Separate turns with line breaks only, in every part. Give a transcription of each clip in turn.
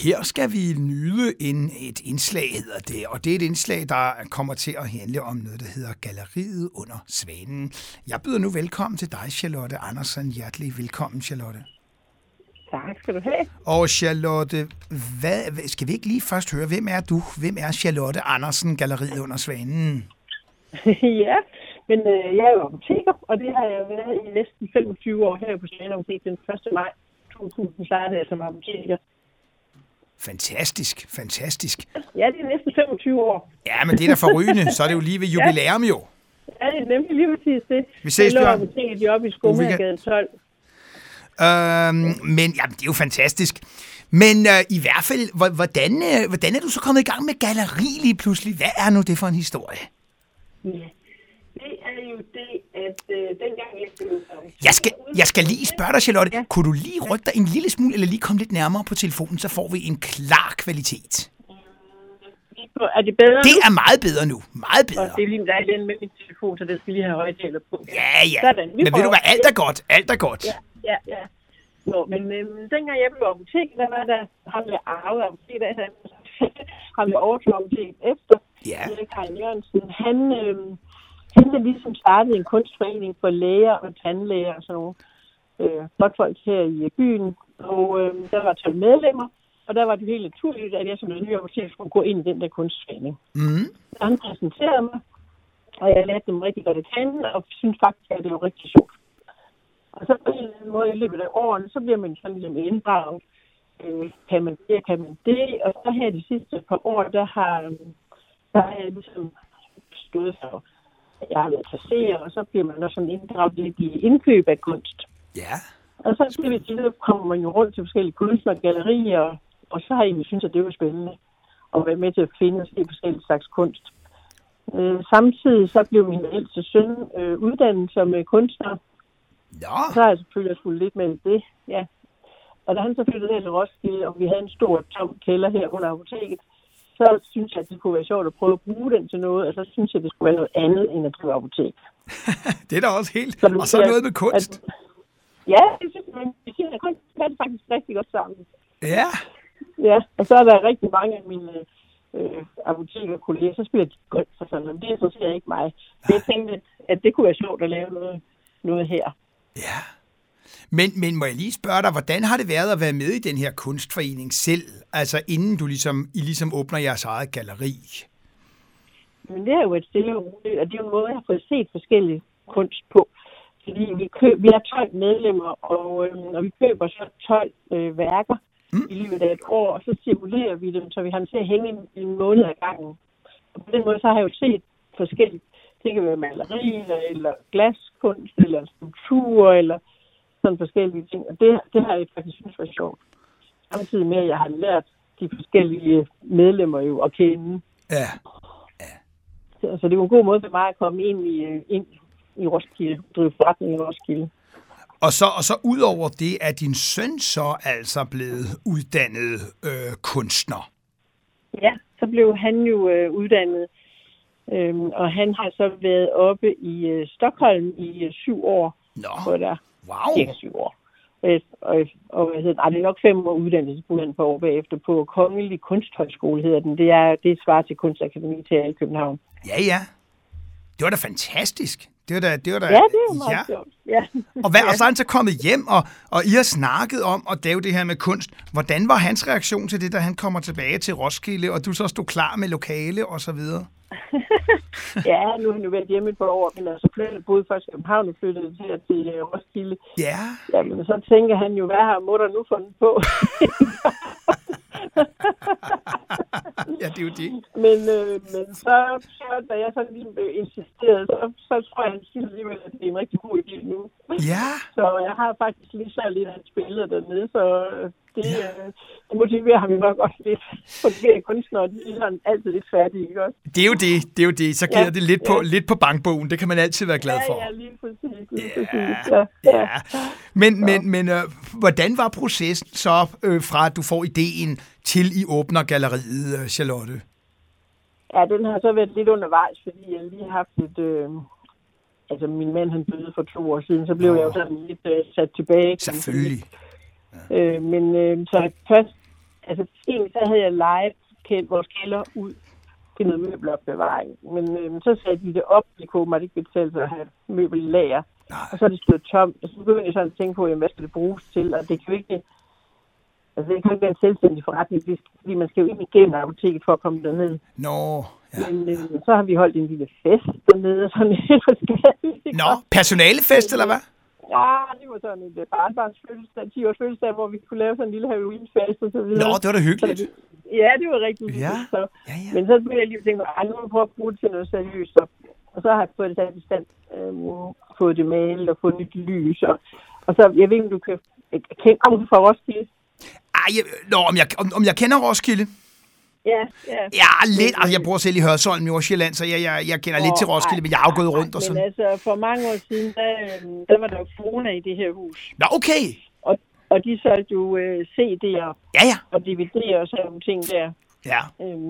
Her skal vi nyde et indslag, hedder det, og det er et indslag, der kommer til at handle om noget, der hedder Galleriet under Svanen. Jeg byder nu velkommen til dig, Charlotte Andersen. Hjertelig velkommen, Charlotte.
Tak skal du have.
Og Charlotte, skal vi ikke lige først høre, hvem er du? Hvem er Charlotte Andersen, Galleriet under Svanen?
Ja, men jeg er jo apoteker, og det har jeg været i næsten 25 år her på Svanen. Den 1. maj 2000 startede jeg som apoteker.
Fantastisk, fantastisk.
Ja, det er næsten 25 år.
Ja, men det er da forrygende, så er det jo lige ved jubilæum jo.
Ja, det er nemlig lige præcis det.
Vi ses,
Bjørn. Jeg
Bjørn.
lå apoteket oppe i Skomagergade 12.
Men jamen, det er jo fantastisk. Men i hvert fald, hvordan er du så kommet i gang med galleri lige pludselig? Hvad er nu det for en historie?
Ja, det er jo det, at dengang jeg blev
Jeg skal lige spørge dig, Charlotte.
Ja.
Kunne du lige rykke dig en lille smule, eller lige komme lidt nærmere på telefonen, så får vi en klar kvalitet.
Er det bedre
Det
nu?
er meget bedre nu. Meget
Og
bedre.
det er lige der er den med min telefon, så det skal lige have højtaler på.
Ja.
Sådan, vi
Men ved du
prøver.
hvad, alt er godt. Alt er godt.
Ja. Nå, men dengang jeg blev apotek, der var der ham, jeg arvede apotek, ham jeg overtog apotek efter.
Ja.
Erik Hein Jørgensen, han havde ligesom startet en kunstforening for læger og tandlæger og sådan nogle folk her i byen. Og der var 12 medlemmer, og der var det helt naturligt, at jeg som ny apotek skulle gå ind i den der kunstforening.
Mm.
Han præsenterede mig, og jeg lærte dem rigtig godt at kende, og synes faktisk, at det var rigtig sjovt. Og så på en eller anden måde i løbet af årene, så bliver man sådan ligesom inddraget. Kan man det? Og så her de sidste par år, der har jeg ligesom stået for, at jeg har været kasserer, og så bliver man også sådan inddraget lidt i indkøb af kunst.
Ja.
Og så skal vi til, så kommer man jo rundt til forskellige kunstnere og gallerier, og så har jeg egentlig syntes, at det var spændende at være med til at finde og se forskellige slags kunst. Samtidig så blev min ældste søn uddannet som kunstner.
Ja.
Så har jeg selvfølgelig skulle lidt med det, ja. Og da han så flyttede her til Roskilde, og vi havde en stor tom kælder her under apoteket, så synes jeg, at det kunne være sjovt at prøve at bruge den til noget, og så synes jeg, det skulle være noget andet end at drive apotek.
Det er da også helt. Og så noget med kunst.
Ja, det synes jeg, at kunst er det faktisk rigtig godt sammen.
Ja.
Ja, og så er der rigtig mange af mine apotekerkolleger, så spiller de golf for sådan noget. Det interesserer ikke mig. Så jeg tænkte, at det kunne være sjovt at lave noget her.
Ja. Men må jeg lige spørge dig, hvordan har det været at være med i den her kunstforening selv, altså inden I ligesom åbner jeres eget galleri?
Men det er jo et stille og roligt, og det er jo en måde, jeg har fået set forskellige kunst på. Fordi vi er 12 medlemmer, og vi køber så 12 værker i løbet af et år, og så cirkulerer vi dem, så vi har dem til at hænge en måned ad gangen. Og på den måde så har jeg jo set forskellige, det kan være maleri, eller glaskunst, eller skulpturer, eller sådan forskellige ting. Og det har jeg faktisk synes var sjovt. Samtidig med, at jeg har lært de forskellige medlemmer jo at kende.
Ja.
Så det er jo en god måde for mig at komme ind i Roskilde, drive forretning i Roskilde.
Og så ud over det, er din søn så altså blevet uddannet kunstner? Ja,
så blev han jo uddannet, og han har så været oppe i Stockholm i 7 år.
Nå, wow.
Cirka 7 år. Og det er nok 5 år uddannelse, på han på år bagefter på Kongelig Kunsthøjskole, hedder den. Det er svar til Kunstakademi til i København.
Ja. Det var da fantastisk. Det var da,
ja, det var meget sjovt. Ja.
Og så er han så kommet hjem, og I har snakket om at lave det her med kunst. Hvordan var hans reaktion til det, da han kommer tilbage til Roskilde, og du så stod klar med lokale og så videre?
Ja, nu har han jo været hjemme et par år, men altså boede først i København og flyttede til Roskilde.
Ja.
Jamen, så tænker han jo, hvad har mutter nu fundet på?
Ja, det er jo det.
Men så da jeg så ligesom insisterede, så tror jeg, alligevel, at det er en rigtig god idé nu.
Ja.
Så jeg har faktisk lige så lidt af hans billeder dernede, så det motiverer ham jo nok også lidt. For de kunstnere, de er altid lidt færdige, ikke også?
Det er jo det. Så giver det lidt på bankbogen. Det kan man altid være glad for.
Ja, lige præcis.
Ja. Men hvordan var processen så fra, at du får ideen til I åbner galleriet, Charlotte?
Ja, den har så været lidt undervejs, fordi jeg lige har haft altså min mand han døde for 2 år siden, så blev jeg jo sådan lidt sat tilbage.
Selvfølgelig.
Men så først altså egentlig så havde jeg lejet vores kælder ud til noget møbelopbevaring. Men så satte de det op, det kunne man ikke betale sig at have møbellager. Og så er det stået tomt, og så begyndte jeg sådan at tænke på, jamen, hvad skal det bruges til? Og det kan jo ikke, altså det kan jo ikke være en selvstændig forretning, fordi man skal jo ind igennem apoteket for at komme derned.
Ja.
Men så har vi holdt en lille fest dernede, og sådan lidt forskelligt.
Personalefest, eller hvad?
Ja, det var sådan et barnbarns fødselsdag, 10 års fødselsdag, hvor vi kunne lave sådan en lille Halloween-fest og så videre.
Det var da hyggeligt.
Ja, det var rigtig hyggeligt. Ja. Men så begyndte jeg lige at tænke, at nu må jeg prøve at bruge det til noget seriøst. Og så har jeg fået det sat i stand, fået det malet og fået nyt lys. Og så, jeg ved ikke, om du kender du fra Roskilde?
Om jeg kender Roskilde?
Ja.
Ja, lidt. Altså, jeg bor selv i Hørsholm, Nordsjælland, så jeg kender lidt til Roskilde, men jeg har jo gået rundt og sådan.
Men altså, for mange år siden, der var der jo Fona i det her hus.
Nå, okay.
Og de solgte jo CD'er og DVD'er og sådan nogle ting der.
Ja.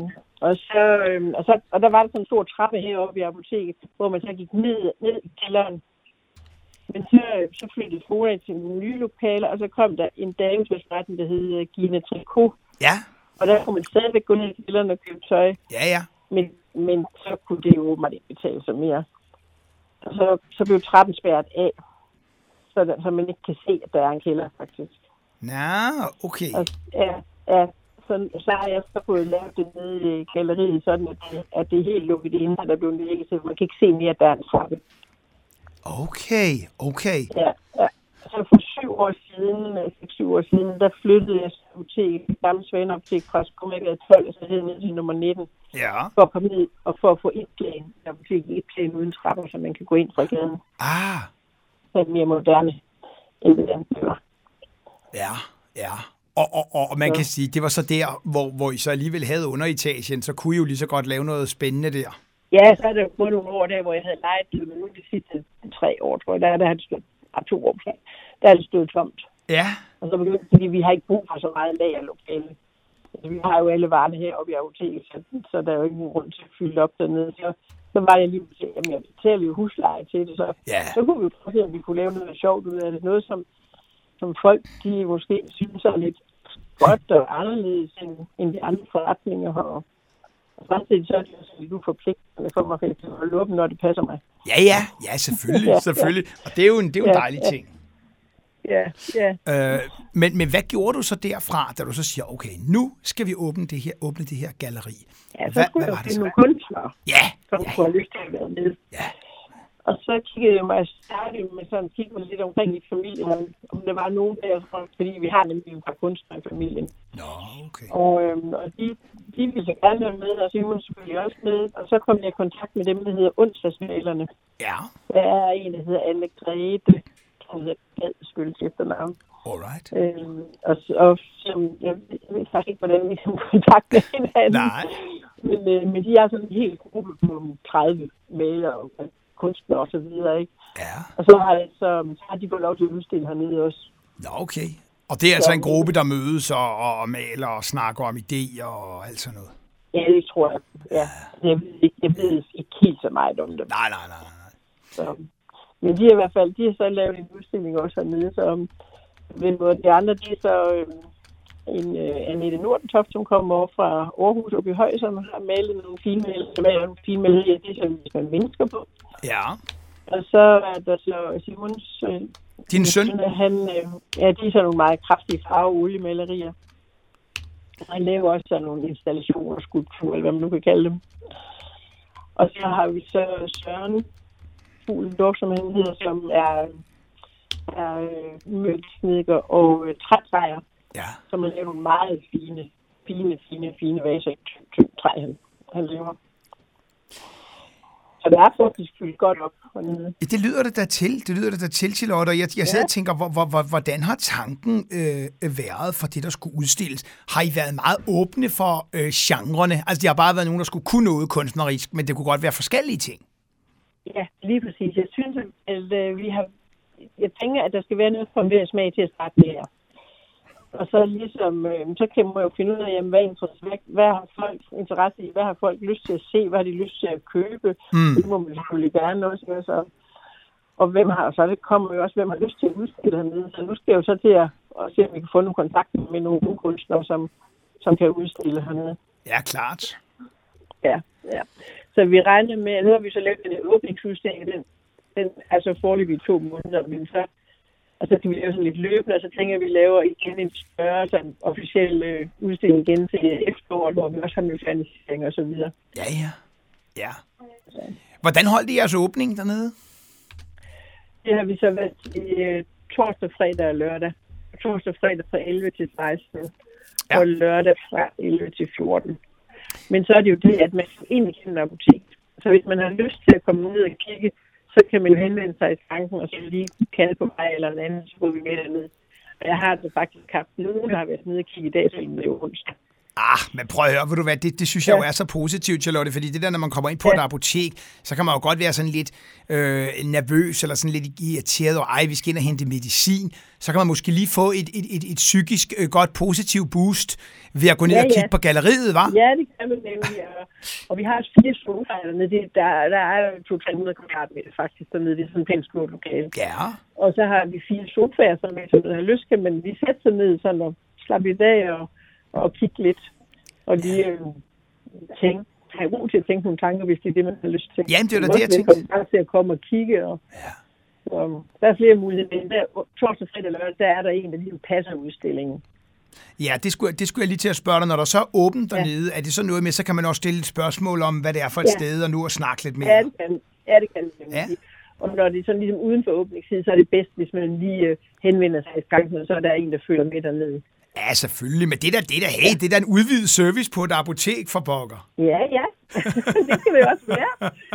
Og der var der sådan en stor trappe heroppe i apoteket, hvor man så gik ned i kælderen. Men så flyttede Fona til nogle nye lokaler, og så kom der en damesforretning, der hed Gina Tricot.
Ja.
Og der kunne man stadigvæk gå ned i kælderen og købe tøj.
Ja.
Men så kunne det jo åbenbart ikke betale sig mere. Og så blev trappen spærret af, så man ikke kan se, at der er en kælder, faktisk.
Okay.
Og, så har jeg så fået lavet det nede i galleriet, sådan at det er helt lukket inde, og der blev lægget til, man kan ikke se mere, at der er en trappe.
Okay.
Ja. Så for 7 år siden, der flyttede jeg til det gamle Svaneapotek fra Skomægade 12, og så hed ned til nummer 19.
Ja.
For at komme ned og for at få et plan. Et plan uden trapper, så man kan gå ind fra gaden. Så er det mere moderne, end det der var.
Ja. Og man kan sige, det var så der, hvor I så alligevel havde underetagen, så kunne I jo lige så godt lave noget spændende der.
Ja, så er det jo både nogle år der, hvor jeg havde lejet til, men nu de sidste 3 år, tror jeg, der har det stået 2 år, der er det stået tomt.
Ja.
Og så begyndte fordi vi har ikke brug for så meget lagerlokale. Altså, vi har jo alle varerne heroppe i apoteket, så der er jo ikke nogen grund til at fylde op dernede. Så var jeg lige til, jamen jeg betaler jo husleje til det, så kunne vi jo prøve at vi kunne lave noget sjovt ud af det. Noget, som folk, de måske synes er lidt godt og anderledes end de andre forretninger har. Og samtidig så er det også lidt uforpligtende for mig til at holde åben, når det passer mig.
Ja, selvfølgelig. Og det er jo en dejlig ting.
Ja.
Men hvad gjorde du så derfra, da du så siger, okay, nu skal vi åbne det her galleri?
Ja, så skulle jeg finde nogle kunstnere, som kunne have lyst til at være med.
Ja.
Og så kiggede jeg mig med sådan kiggede lidt omkring i familien, om der var nogen der, fordi vi har nemlig et par kunstnere i familien.
Okay.
Og de ville gerne være med, og Simon selvfølgelig også med. Og så kom jeg i kontakt med dem, der hedder onsdagsmalerne.
Ja.
Der er en, der hedder Anne Grete, som hedder Gadskylds efternavn.
Alright.
Og som, jeg ved faktisk ikke, hvordan vi kan kontakte hinanden.
Nej.
Men de er sådan en hel gruppe på 30 malere og kunstnere og så videre, ikke?
Ja.
Og så har de fået lov til at udstille hernede også.
Okay. Og det er altså en gruppe, der mødes og maler og snakker om idéer og alt sådan noget?
Ja, det tror jeg. Ja. Jeg ved ikke helt så meget om det.
Nej.
Så, men de har så lavet en udstilling også hernede, så de andre, de er så en Annette Nordentoft, som kommer over fra Aarhus op i Høj, som har malet nogle fine malerier, det er så man mennesker på.
Ja.
Og så er der så Simons...
Din søn?
De er så nogle meget kraftige farve-oliemalerier. Han laver også sådan nogle installationer, skulpturer, eller hvad man nu kan kalde dem. Og så har vi så Søren Fuglendorf, som han hedder, som er møbelsnedker og trætræer, som har lavet nogle meget fine vaser i tyndt træ, han laver. Så det er faktisk fyldt godt op hernede.
Det lyder det da til, Charlotte. Og jeg sidder og tænker, hvordan har tanken været for det, der skulle udstilles? Har I været meget åbne for genrerne? Altså, det har bare været nogen, der skulle kunne noget kunstnerisk, men det kunne godt være forskellige ting.
Ja, lige præcis. Jeg synes, at jeg tænker, at der skal være noget for mere smag til at starte med her. Og så ligesom, så kan man jo finde ud af, hvad har folk interesse i, hvad har folk lyst til at se, hvad har de lyst til at købe. Det må man selvfølgelig gerne også. Så. Og hvem har lyst til at udstille hernede. Så nu skal jeg jo så til at se, om vi kan få nogle kontakter med nogle kunstnere, som kan udstille hernede.
Ja, klart.
Ja. Så vi regner med, nu har vi så lavet en åbningsudstilling, den er så foreløbig i 2 måneder, men og så kan vi lave sådan lidt løbende, og så tænker vi laver igen en større sådan, officiel udstilling igen til efteråret, hvor vi også har mekanisering og så videre.
Ja. Hvordan holdt I jeres åbning dernede?
Det har vi så været i torsdag, fredag og lørdag. Torsdag, fredag fra 11 til 16, og lørdag fra 11 til 14. Men så er det jo det, at man egentlig kender apotek. Så hvis man har lyst til at komme ned og kigge, så kan man jo henvende sig i tanken, og så lige kalde på mig eller en anden, så går vi med derned. Og jeg har det faktisk haft nogen, der har været nede og kigge i dag, så det er jo onsdag.
Men prøv at høre, ved du hvad, det synes jeg jo er så positivt, Charlotte, fordi det der, når man kommer ind på et apotek, så kan man jo godt være sådan lidt nervøs, eller sådan lidt irriteret, og vi skal ind og hente medicin, så kan man måske lige få et psykisk godt positivt boost ved at gå ned og kigge på galleriet, hva'?
Ja, det kan man nemlig, og vi har 4 sofaer dernede, der er 200-300 kvadratmeter faktisk dernede, det er sådan en pænt stort lokale.
Ja.
Og så har vi 4 sofaer, som hvis man har lyst, kan man lige sætte sig ned sådan og slappe i dag og kigge lidt, og lige have ro til at tænke nogle tanker, hvis det er det, man har lyst til.
Jamen, det er da det, jeg tænkte.
Man til at komme og kigge, og der er flere muligheder. Men torsdag, fredag, lørdag, der er der en, der lige passer udstillingen.
Ja, det skulle jeg lige til at spørge dig. Når der så er åbent dernede, er det så noget med, så kan man også stille et spørgsmål om, hvad det er for et sted, og nu at snakke lidt mere?
Ja, det kan man. Og når det er sådan ligesom uden for åbningstid, så er det bedst, hvis man lige henvender sig i gangen, så er der en, der følger med dernede.
Ja, selvfølgelig, men det er da en udvidet service på et apotek for pokker.
Ja, det skal det også være.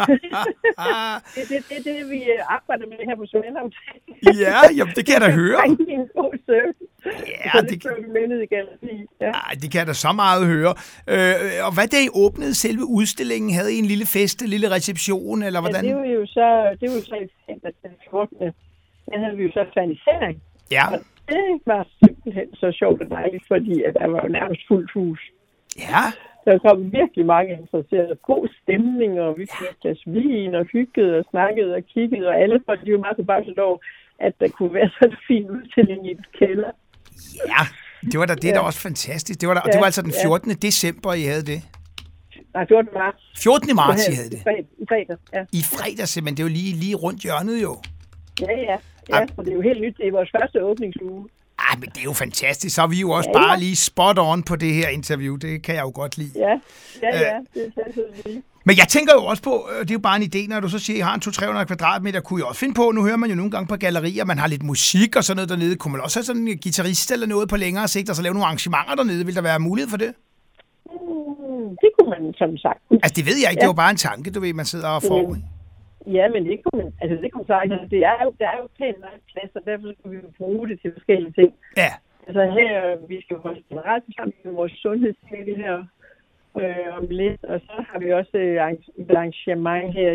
det er det, vi arbejder med her på Svendapotek.
Ja, jamen, det kan jeg da høre.
Det er en god service.
Ja,
så det kan vi mændet igen.
Det kan jeg da så meget høre. Og hvad da I åbnede selve udstillingen? Havde I en lille fest, en lille reception, eller hvordan?
Ja, det var jo så i den 14. Den havde vi jo så fernisering.
Ja.
Og det var simpelthen så sjovt og dejligt, fordi at der var jo nærmest fuldt hus.
Ja.
Der kom virkelig mange interesserede. God stemning, og vi fik et glas vin, og hyggede og snakkede og kiggede, og alle folk, de var meget forbavset over, at der kunne være sådan en fin udstilling i et kælder. Ja,
det var da det, der også fantastisk. Det var altså den 14. december, I havde det.
Nej, 14. marts.
14. marts, I havde det.
I fredags, ja.
I fredags, men det er jo lige rundt hjørnet jo.
Ja, og det er jo helt nyt. Det er vores første åbningsuge.
Men det er jo fantastisk. Så er vi jo også bare lige spot on på det her interview. Det kan jeg jo godt lide.
Ja, det er sandsynligt.
Men jeg tænker jo også på, det er jo bare en idé, når du så siger, at I har en 200-300 kvadratmeter, kunne jeg også finde på, nu hører man jo nogle gange på gallerier, man har lidt musik og sådan noget dernede. Kunne man også have sådan en guitarist eller noget på længere sigt, og så lave nogle arrangementer dernede? Vil der være mulighed for det?
Det kunne man som sagt.
Altså det ved jeg ikke, det var bare en tanke, du ved, man sidder og får.
Ja, men det kunne man, sagt, der er jo pænt nok plads, og derfor skal vi jo bruge det til forskellige ting.
Ja.
Altså her, vi skal jo holde generelt sammen med vores sundhedsmænd her om lidt, og så har vi også et arrangement her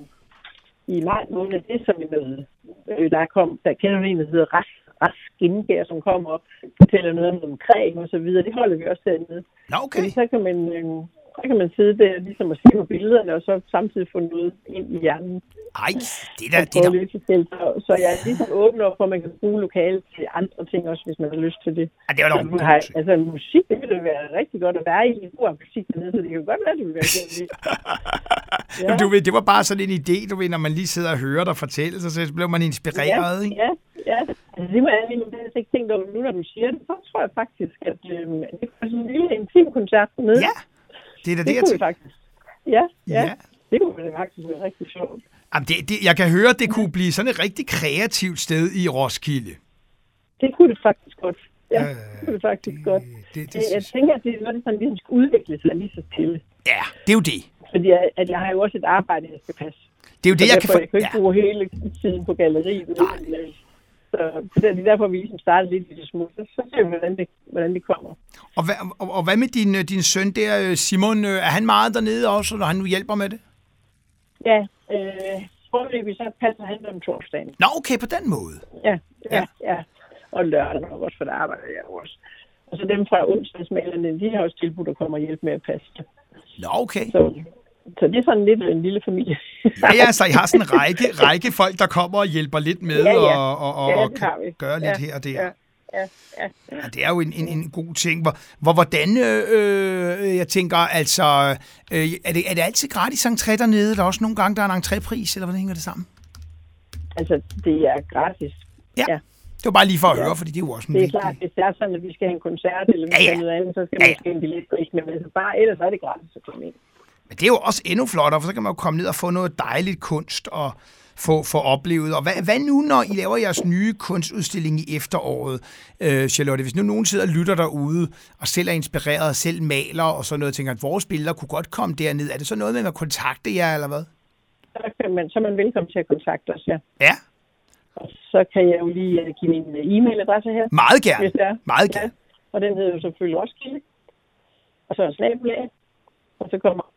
i maj måned, det som vi med, der kender en, der hedder Rask Skinkær, som kommer og fortæller noget om creme og så videre. Det holder vi også dernede.
Okay.
Fordi så kan man sidde der ligesom og se på billederne, og så samtidig få noget ind i hjernen.
Ej, det er da.
Så jeg er ligesom åben op for, at man kan bruge lokalet til andre ting også, hvis man har lyst til det.
Ja, det var nok
altså musik, det ville være rigtig godt at være i en god musik dernede, så det kan godt være, det vil være godt.
Ja. Du ved, det var bare sådan en idé, du ved, når man lige sidder og hører dig fortælle, så blev man inspireret, ikke?
Ja. Altså, det var jeg lige ikke tænkt over nu, når du siger det. Så tror jeg faktisk, at det var sådan en lille intim koncert med.
Ja, det er da det,
jeg tænker. Faktisk. Ja. Det kunne faktisk være rigtig sjovt.
Jamen, jeg kan høre, at det kunne blive sådan et rigtig kreativt sted i Roskilde.
Det kunne det faktisk godt. Ja, det kunne det faktisk godt. Jeg tænker, at det er noget, der sådan ligesom skal udvikle sig lige så stille.
Ja, det er jo det.
Fordi at jeg har jo også et arbejde, jeg skal passe.
Det er jo det, jeg kan
ikke bruge hele tiden på galleriet. Så det er derfor, vi ligesom starter lidt i det små. Så ser vi, hvordan det kommer.
Og hvad med din søn der, Simon? Er han meget dernede også, når han nu hjælper med det?
Ja, foreløbig så passer han om torsdagen.
Nå, okay, på den måde.
Ja. Og lørdag nok også, for der arbejder jeg også. Og så dem fra onsdagsmalerne, de har også tilbudt at komme og hjælpe med at passe det.
Nå, okay.
Så det er sådan lidt en lille familie.
Ja, så I har sådan en række folk, der kommer og hjælper lidt med og kan gøre lidt her og der. Ja, det er jo en god ting. Hvordan, jeg tænker, altså, er det altid gratis entré dernede? Der er også nogle gange, der er en entrépris, eller hvordan hænger det sammen?
Altså, det er gratis.
Ja. Det var bare lige for at høre, fordi det er jo også en
det er klart, hvis det er sådan, at vi skal have en koncert, eller vi skal have noget andet, så skal man måske en billetpris, men altså bare ellers er det gratis at komme ind.
Men det er jo også endnu flottere, for så kan man jo komme ned og få noget dejligt kunst og få oplevet. Og hvad nu, når I laver jeres nye kunstudstilling i efteråret, Charlotte? Hvis nu nogen sidder og lytter derude, og selv er inspireret, og selv maler og sådan noget, tænker, at vores billeder kunne godt komme derned. Er det så noget med at kontakte jer, eller hvad?
Så er man velkommen til at kontakte os, ja.
Ja.
Og så kan jeg jo lige give min e-mailadresse her.
Meget gerne. Meget gerne.
Og den hedder jo selvfølgelig Roskilde. Og så er snabelag. Og så kommer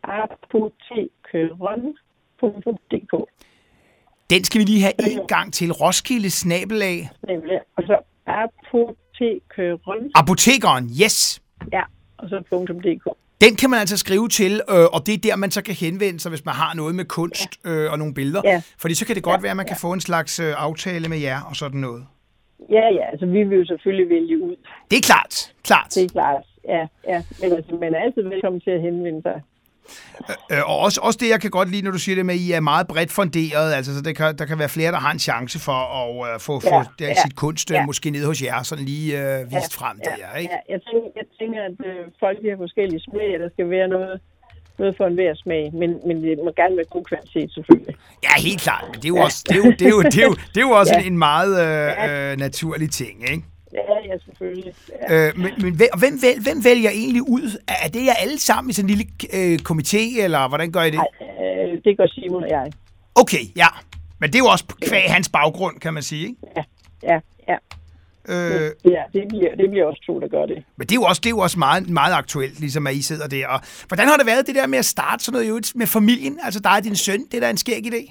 apotekeren.dk.
Den skal vi lige have en gang til. Roskilde snabelag.
Og så apotekeren.
Apotekeren, yes.
Ja, og så .dk.
Den kan man altså skrive til, og det er der, man så kan henvende sig, hvis man har noget med kunst og nogle billeder. Ja. Fordi så kan det godt være, at man kan få en slags aftale med jer og sådan noget.
Ja, altså vi vil jo selvfølgelig vælge ud.
Det er klart.
Det er klart, ja. Men altså, man er altid velkommen til at henvende sig.
Og også det, jeg kan godt lide, når du siger det med, at I er meget bredt funderet, altså så der kan være flere, der har en chance for at få sit kunst måske ned hos jer, sådan lige vist frem der, ikke?
Ja, jeg tænker, at folk har forskellige smag, der skal være noget for enhver smag, men det må gerne være god kvalitet, selvfølgelig.
Ja, helt klart, men det er jo også, det er jo også en meget naturlig ting, ikke?
Ja, selvfølgelig. Ja.
Men hvem vælger egentlig ud? Er det jer alle sammen i sådan en lille komité, eller hvordan gør I det?
Nej, det gør Simon og jeg.
Okay, ja. Men det er jo også kvæg hans baggrund, kan man sige, ikke?
Ja. Det bliver også to, der gør det.
Men det er jo også meget, meget aktuelt, ligesom at I sidder der. Og hvordan har det været det der med at starte sådan noget med familien? Altså dig og din søn, det er da en skæg idé.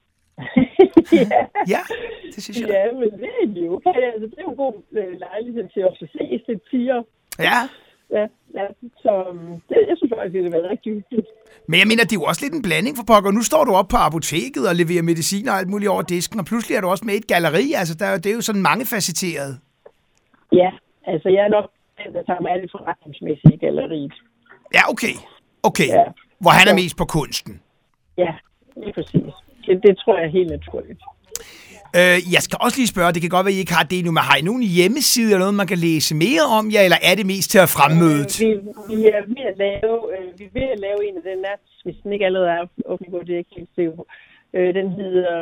Ja, det synes jeg.
Ja, men det er jo okay. Altså, det er jo en god lejlighed til at ses lidt tider.
Ja.
Så jeg synes faktisk, det har været rigtig hyggeligt.
Men jeg mener, det er jo også lidt en blanding for pokker. Nu står du op på apoteket og leverer medicin og alt muligt over disken, og pludselig er du også med i et galleri. Altså, det er jo sådan mangefacetteret.
Ja, altså jeg er nok den, der tager mig alt forretningsmæssigt i galleriet.
Ja, okay. Ja. Hvor han er mest på kunsten.
Ja, lige præcis. Det tror jeg er helt naturligt.
Jeg skal også lige spørge, det kan godt være, at I ikke har det nu, men har I nogen hjemmeside eller noget, man kan læse mere om jer, eller er det mest til at fremmødet?
Vi er ved at lave en af den nat, hvis den ikke allerede er åben på, det er ikke helt sikker på. Den hedder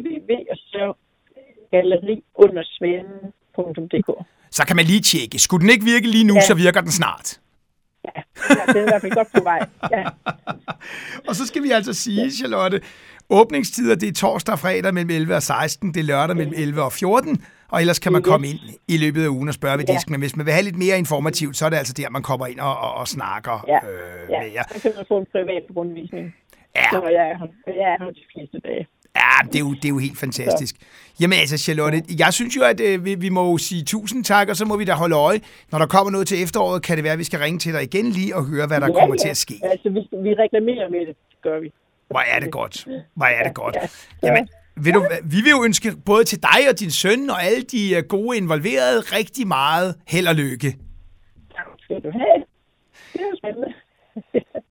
www.galleriundersvanen.dk.
Så kan man lige tjekke. Skulle den ikke virke lige nu, så virker den snart.
Ja, det er i hvert fald godt på vej. Ja.
Og så skal vi altså sige, Charlotte, åbningstider, det er torsdag og fredag mellem 11 og 16, det er lørdag mellem 11 og 14, og ellers kan man komme ind i løbet af ugen og spørge ved disken. Men hvis man vil have lidt mere informativt, så er det altså der, man kommer ind og snakker med jer.
Så kan man få en privat rundvisning, når jeg er her de fleste dage.
Ja, det er jo helt fantastisk. Så. Jamen altså, Charlotte, jeg synes jo, at vi må sige tusind tak, og så må vi da holde øje. Når der kommer noget til efteråret, kan det være, at vi skal ringe til dig igen lige og høre, hvad der kommer til at ske.
Altså, vi reklamerer med det, gør vi.
Hvor er det godt. Jamen, vi vil jo ønske både til dig og din søn og alle de gode involverede rigtig meget held og lykke.
Tak skal du have. Det er jo spændende.